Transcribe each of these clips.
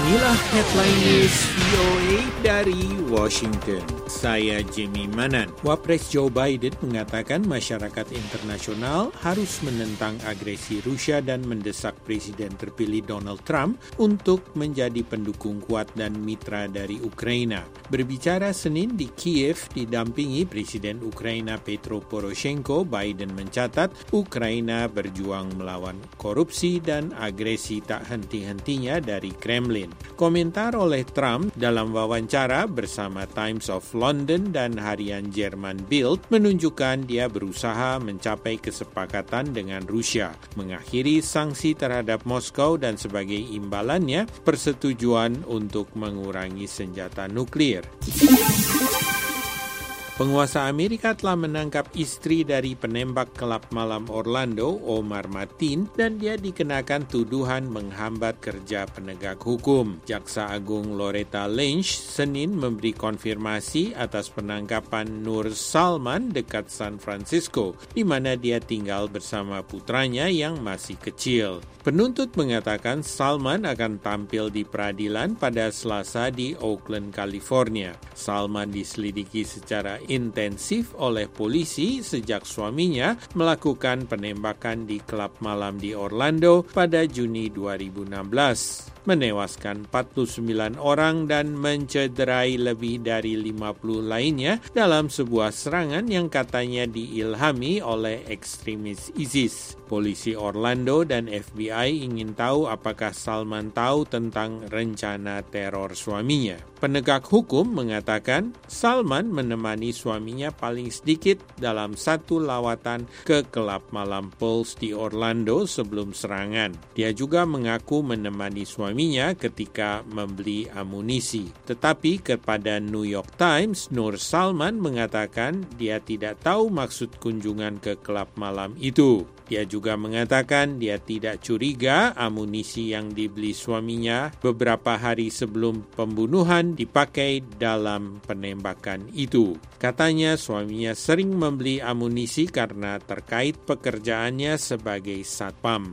Inilah Headline News VOA dari Washington. Saya Jimmy Manan. Wapres Joe Biden mengatakan masyarakat internasional harus menentang agresi Rusia dan mendesak Presiden terpilih Donald Trump untuk menjadi pendukung kuat dan mitra dari Ukraina. Berbicara Senin di Kiev didampingi Presiden Ukraina Petro Poroshenko, Biden mencatat Ukraina berjuang melawan korupsi dan agresi tak henti-hentinya dari Kremlin. Komentar oleh Trump dalam wawancara bersama Times of London dan harian Jerman Bild menunjukkan dia berusaha mencapai kesepakatan dengan Rusia, mengakhiri sanksi terhadap Moskow dan sebagai imbalannya persetujuan untuk mengurangi senjata nuklir. Penguasa Amerika telah menangkap istri dari penembak klub malam Orlando, Omar Mateen, dan dia dikenakan tuduhan menghambat kerja penegak hukum. Jaksa Agung Loretta Lynch Senin memberi konfirmasi atas penangkapan Nur Salman dekat San Francisco, di mana dia tinggal bersama putranya yang masih kecil. Penuntut mengatakan Salman akan tampil di peradilan pada Selasa di Oakland, California. Salman diselidiki secara intensif oleh polisi sejak suaminya melakukan penembakan di klub malam di Orlando pada Juni 2016. Menewaskan 49 orang dan mencederai lebih dari 50 lainnya dalam sebuah serangan yang katanya diilhami oleh ekstremis ISIS. Polisi Orlando dan FBI ingin tahu apakah Salman tahu tentang rencana teror suaminya. Penegak hukum mengatakan Salman menemani suaminya paling sedikit dalam satu lawatan ke klub malam Pulse di Orlando sebelum serangan. Dia juga mengaku menemani suaminya ketika membeli amunisi. Tetapi kepada New York Times, Nur Salman mengatakan dia tidak tahu maksud kunjungan ke klub malam itu. Dia juga mengatakan dia tidak curiga amunisi yang dibeli suaminya beberapa hari sebelum pembunuhan dipakai dalam penembakan itu. Katanya suaminya sering membeli amunisi karena terkait pekerjaannya sebagai satpam.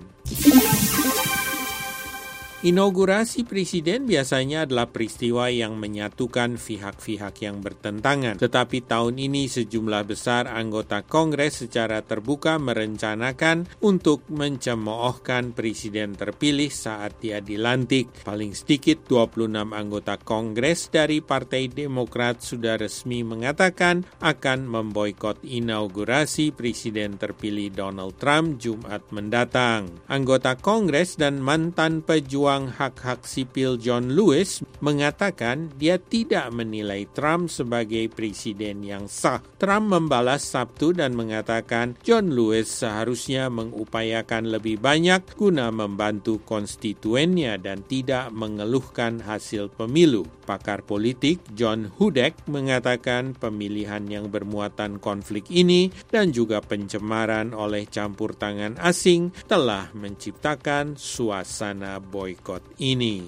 Inaugurasi presiden biasanya adalah peristiwa yang menyatukan pihak-pihak yang bertentangan. Tetapi tahun ini sejumlah besar anggota Kongres secara terbuka merencanakan untuk mencemoohkan presiden terpilih saat dia dilantik. Paling sedikit 26 anggota Kongres dari Partai Demokrat sudah resmi mengatakan akan memboikot inaugurasi presiden terpilih Donald Trump Jumat mendatang. Anggota Kongres dan mantan pejuang hak-hak sipil John Lewis mengatakan dia tidak menilai Trump sebagai presiden yang sah. Trump membalas Sabtu dan mengatakan John Lewis seharusnya mengupayakan lebih banyak guna membantu konstituennya dan tidak mengeluhkan hasil pemilu. Pakar politik John Hudek mengatakan pemilihan yang bermuatan konflik ini dan juga pencemaran oleh campur tangan asing telah menciptakan suasana boikot ini.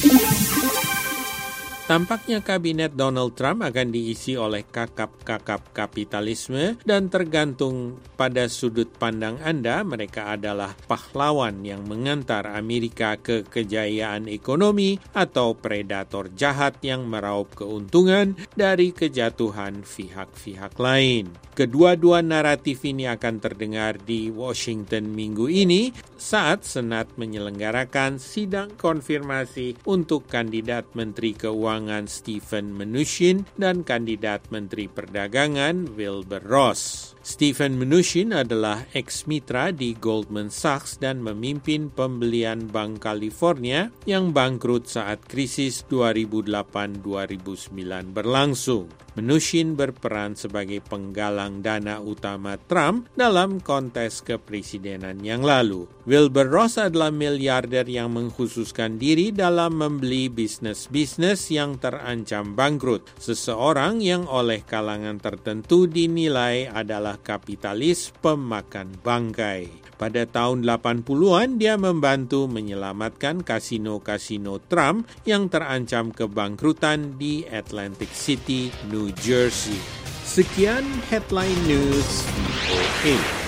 Tampaknya kabinet Donald Trump akan diisi oleh kakap-kakap kapitalisme dan tergantung pada sudut pandang Anda, mereka adalah pahlawan yang mengantar Amerika ke kejayaan ekonomi atau predator jahat yang meraup keuntungan dari kejatuhan pihak-pihak lain. Kedua-dua naratif ini akan terdengar di Washington minggu ini saat Senat menyelenggarakan sidang konfirmasi untuk kandidat Menteri Keuangan Stephen Mnuchin dan kandidat Menteri Perdagangan Wilbur Ross. Stephen Mnuchin adalah ex-mitra di Goldman Sachs dan memimpin pembelian Bank California yang bangkrut saat krisis 2008-2009 berlangsung. Mnuchin berperan sebagai penggalang dana utama Trump dalam kontes kepresidenan yang lalu. Wilbur Ross adalah miliarder yang mengkhususkan diri dalam membeli bisnis-bisnis yang terancam bangkrut. Seseorang yang oleh kalangan tertentu dinilai adalah kapitalis pemakan bangkai. Pada tahun 80-an, dia membantu menyelamatkan kasino-kasino Trump yang terancam kebangkrutan di Atlantic City, New Jersey. Sekian Headline News VOA.